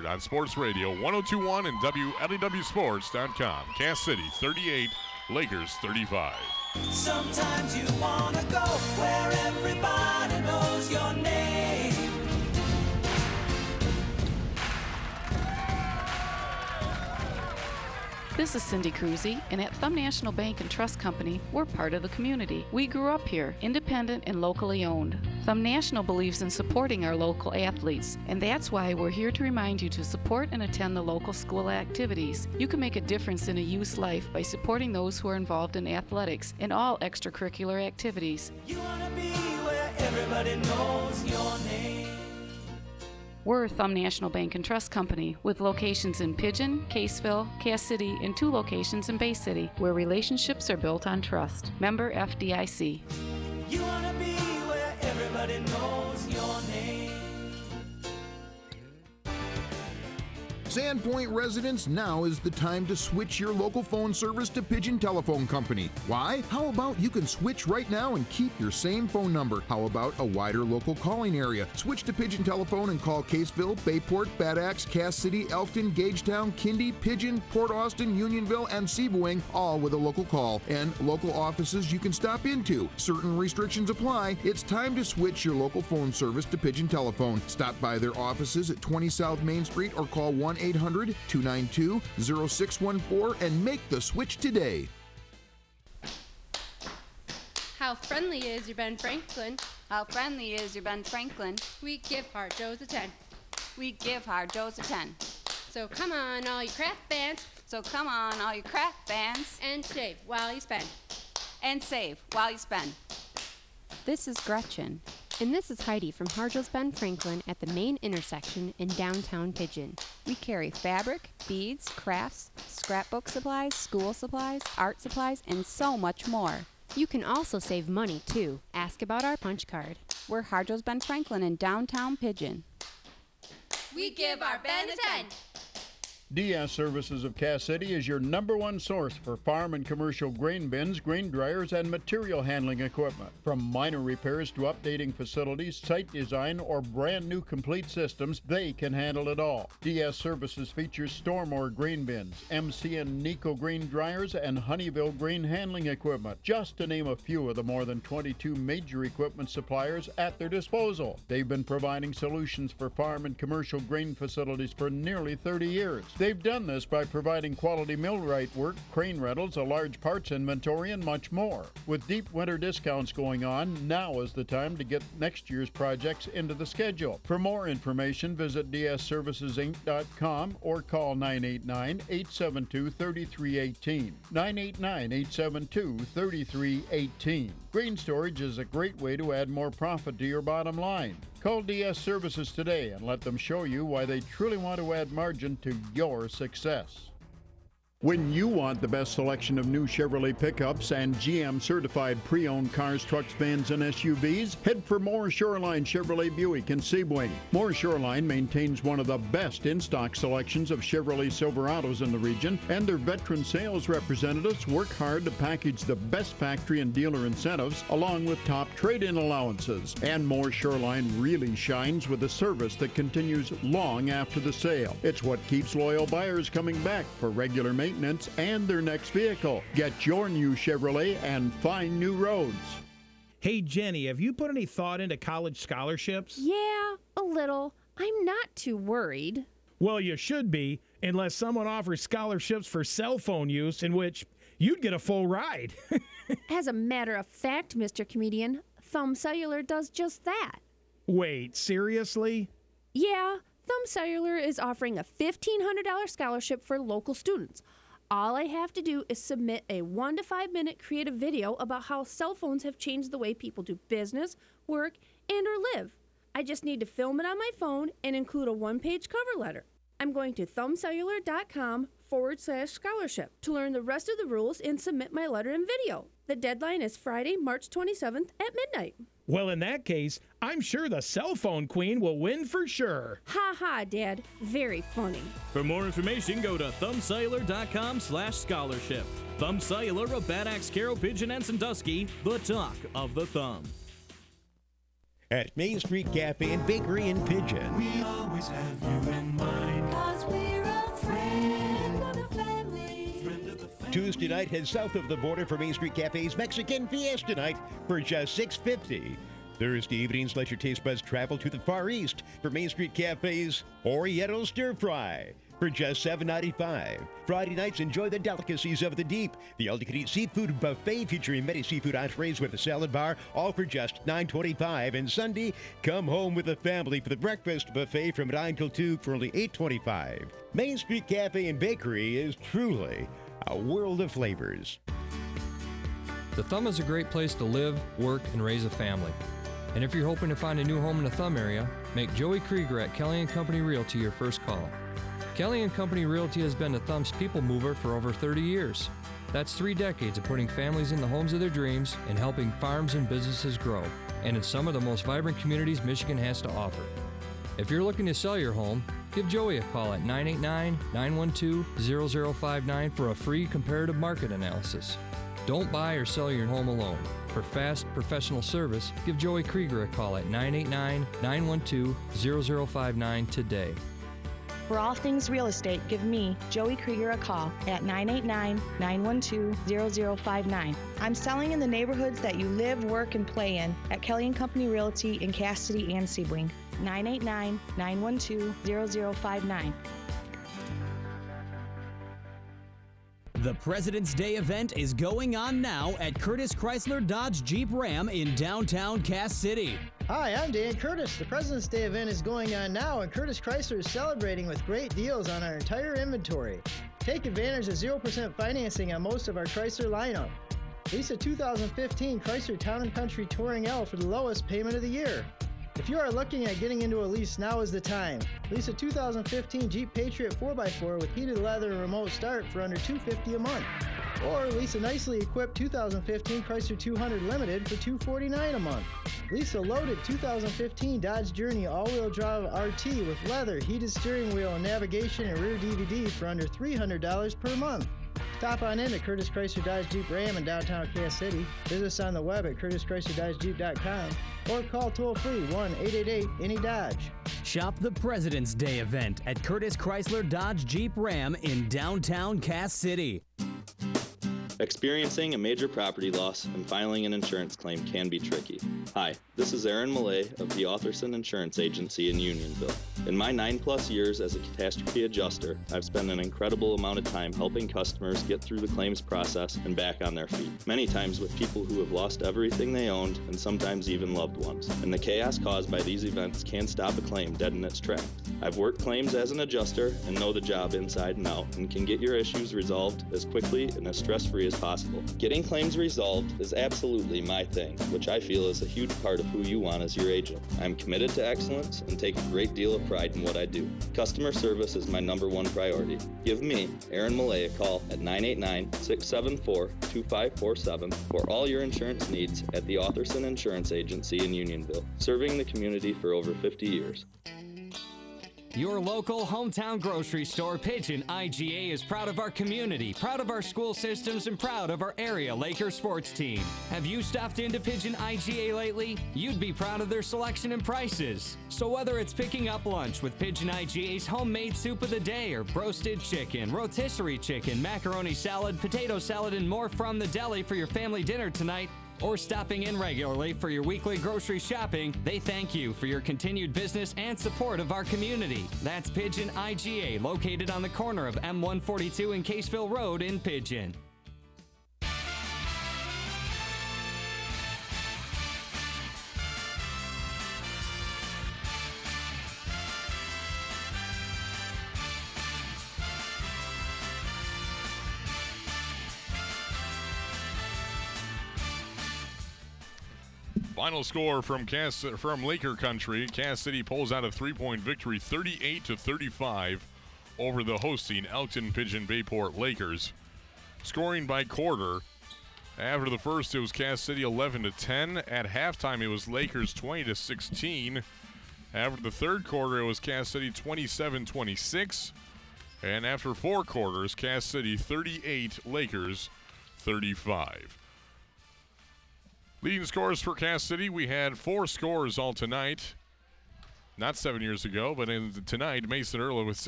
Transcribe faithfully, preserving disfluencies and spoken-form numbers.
on Sports Radio one oh two point one and W L E W Sports dot com. Cass City thirty-eight, Lakers thirty-five. Sometimes you want to go where everybody knows your name. This is Cindy Cruzy, and at Thumb National Bank and Trust Company, we're part of the community. We grew up here, independent and locally owned. Thumb National believes in supporting our local athletes, and that's why we're here to remind you to support and attend the local school activities. You can make a difference in a youth's life by supporting those who are involved in athletics and all extracurricular activities. You want to be where everybody knows your name. We're Thumb National Bank and Trust Company with locations in Pigeon, Caseville, Cass City, and two locations in Bay City, where relationships are built on trust. Member F D I C. You want to be where everybody knows your name. Sandpoint residents, now is the time to switch your local phone service to Pigeon Telephone Company. Why? How about you can switch right now and keep your same phone number? How about a wider local calling area? Switch to Pigeon Telephone and call Caseville, Bayport, Bad Axe, Cass City, Elkton, Gagetown, Kindy, Pigeon, Port Austin, Unionville, and Seaboing, all with a local call and local offices you can stop into. Certain restrictions apply. It's time to switch your local phone service to Pigeon Telephone. Stop by their offices at twenty South Main Street or call one eight hundred, two nine two, oh six one four and make the switch today. How friendly is your Ben Franklin? How friendly is your Ben Franklin? We give Hard Joe's a ten. We give Hard Joe's a ten. So come on, all you craft fans. So come on, all you craft fans. And save while you spend. And save while you spend. This is Gretchen. And this is Heidi from Hard Joe's Ben Franklin at the main intersection in downtown Pigeon. We carry fabric, beads, crafts, scrapbook supplies, school supplies, art supplies, and so much more. You can also save money, too. Ask about our punch card. We're Hard Joe's Ben Franklin in downtown Pigeon. We give our Ben a ten. D S Services of Cass City is your number one source for farm and commercial grain bins, grain dryers, and material handling equipment. From minor repairs to updating facilities, site design, or brand new complete systems, they can handle it all. D S Services features Stormore grain bins, M C and Nico grain dryers, and Honeyville grain handling equipment, just to name a few of the more than twenty-two major equipment suppliers at their disposal. They've been providing solutions for farm and commercial grain facilities for nearly thirty years. They've done this by providing quality millwright work, crane rentals, a large parts inventory, and much more. With deep winter discounts going on, now is the time to get next year's projects into the schedule. For more information, visit d s services inc dot com or call nine eight nine, eight seven two, three three one eight. nine eight nine, eight seven two, three three one eight. Grain storage is a great way to add more profit to your bottom line. Call D S Services today and let them show you why they truly want to add margin to your success. When you want the best selection of new Chevrolet pickups and G M certified pre-owned cars, trucks, vans, and S U Vs, head for Moore Shoreline Chevrolet Buick in Sebring. Moore Shoreline maintains one of the best in-stock selections of Chevrolet Silverados in the region, and their veteran sales representatives work hard to package the best factory and dealer incentives along with top trade-in allowances. And Moore Shoreline really shines with a service that continues long after the sale. It's what keeps loyal buyers coming back for regular maintenance maintenance and their next vehicle. Get your new Chevrolet and find new roads. Hey, Jenny, have you put any thought into college scholarships? Yeah, a little. I'm not too worried. Well, you should be, unless someone offers scholarships for cell phone use in which you'd get a full ride. As a matter of fact, Mister Comedian, Thumb Cellular does just that. Wait, seriously? Yeah, Thumb Cellular is offering a fifteen hundred dollars scholarship for local students. All I have to do is submit a one to five minute creative video about how cell phones have changed the way people do business, work, and or live. I just need to film it on my phone and include a one-page cover letter. I'm going to thumbcellular.com forward slash scholarship to learn the rest of the rules and submit my letter and video. The deadline is Friday, March twenty-seventh at midnight. Well, in that case, I'm sure the cell phone queen will win for sure. Ha ha, Dad. Very funny. For more information, go to thumbcellular.com slash scholarship. Thumb Cellular of Bad Axe, Carroll, Pigeon, and Sandusky, the talk of the thumb. At Main Street Cafe and Bakery in Pigeon. We always have you in mind. Tuesday night, head south of the border for Main Street Cafe's Mexican Fiesta Night for just six dollars and fifty cents. Thursday evenings, let your taste buds travel to the Far East for Main Street Cafe's Oriental Stir Fry for just seven dollars and ninety-five cents. Friday nights, enjoy the delicacies of the deep. The all-you-can-eat seafood buffet featuring many seafood entrees with a salad bar, all for just nine dollars and twenty-five cents. And Sunday, come home with the family for the breakfast buffet from nine till two for only eight dollars and twenty-five cents. Main Street Cafe and Bakery is truly a world of flavors. The Thumb is a great place to live, work, and raise a family. And if you're hoping to find a new home in the Thumb area, make Joey Krieger at Kelly and Company Realty your first call. Kelly and Company Realty has been the Thumb's people mover for over thirty years. That's three decades of putting families in the homes of their dreams and helping farms and businesses grow, and in some of the most vibrant communities Michigan has to offer. If you're looking to sell your home, give Joey a call at nine eight nine, nine one two, zero zero five nine for a free comparative market analysis. Don't buy or sell your home alone. For fast, professional service, give Joey Krieger a call at nine eight nine, nine one two, zero zero five nine today. For all things real estate, give me, Joey Krieger, a call at nine eight nine, nine one two, zero zero five nine. I'm selling in the neighborhoods that you live, work, and play in at Kelly and Company Realty in Cass City and Sebring. nine eight nine, nine one two, zero zero five nine. The President's Day event is going on now at Curtis Chrysler Dodge Jeep Ram in downtown Cass City. Hi, I'm Dan Curtis. The President's Day event is going on now, and Curtis Chrysler is celebrating with great deals on our entire inventory. Take advantage of zero percent financing on most of our Chrysler lineup. Lease a two thousand fifteen Chrysler Town and Country Touring L for the lowest payment of the year. If you are looking at getting into a lease, now is the time. Lease a two thousand fifteen Jeep Patriot four by four with heated leather and remote start for under two hundred fifty dollars a month. Or lease a nicely equipped two thousand fifteen Chrysler two hundred Limited for two hundred forty-nine dollars a month. Lease a loaded two thousand fifteen Dodge Journey all-wheel drive R T with leather, heated steering wheel, and navigation and rear D V D for under three hundred dollars per month. Stop on in to Curtis Chrysler Dodge Jeep Ram in downtown Cass City. Visit us on the web at curtis chrysler dodge jeep dot com or call toll-free one eight eight eight, any Dodge. Shop the President's Day event at Curtis Chrysler Dodge Jeep Ram in downtown Cass City. Experiencing a major property loss and filing an insurance claim can be tricky. Hi, this is Aaron Millay of the Authorson Insurance Agency in Unionville. In my nine plus years as a catastrophe adjuster, I've spent an incredible amount of time helping customers get through the claims process and back on their feet, many times with people who have lost everything they owned and sometimes even loved ones. And the chaos caused by these events can stop a claim dead in its tracks. I've worked claims as an adjuster and know the job inside and out and can get your issues resolved as quickly and as stress-free as possible. Getting claims resolved is absolutely my thing, which I feel is a huge part of who you want as your agent. I'm committed to excellence and take a great deal of pride in what I do. Customer service is my number one priority. Give me, Aaron Millay, a call at nine eight nine, six seven four, two five four seven for all your insurance needs at the Authorson Insurance Agency in Unionville, serving the community for over fifty years. Your local hometown grocery store, Pigeon I G A, is proud of our community, proud of our school systems, and proud of our area Lakers sports team. Have you stopped into Pigeon I G A lately? You'd be proud of their selection and prices. So whether it's picking up lunch with Pigeon I G A's homemade soup of the day, or roasted chicken, rotisserie chicken, macaroni salad, potato salad, and more from the deli for your family dinner tonight, or stopping in regularly for your weekly grocery shopping, they thank you for your continued business and support of our community. That's Pigeon I G A, located on the corner of M one forty-two and Caseville Road in Pigeon. Final score from Cass from Laker Country. Cass City pulls out a three-point victory, thirty-eight to thirty-five, over the hosting Elkton Pigeon Bayport Lakers. Scoring by quarter. After the first, it was Cass City eleven to ten. At halftime, it was Lakers twenty to sixteen. After the third quarter, it was Cass City twenty-seven twenty-six. And after four quarters, Cass City thirty-eight, Lakers thirty-five. Leading scores for Cass City, we had four scores all tonight. Not seven years ago, but in tonight, Mason Erla with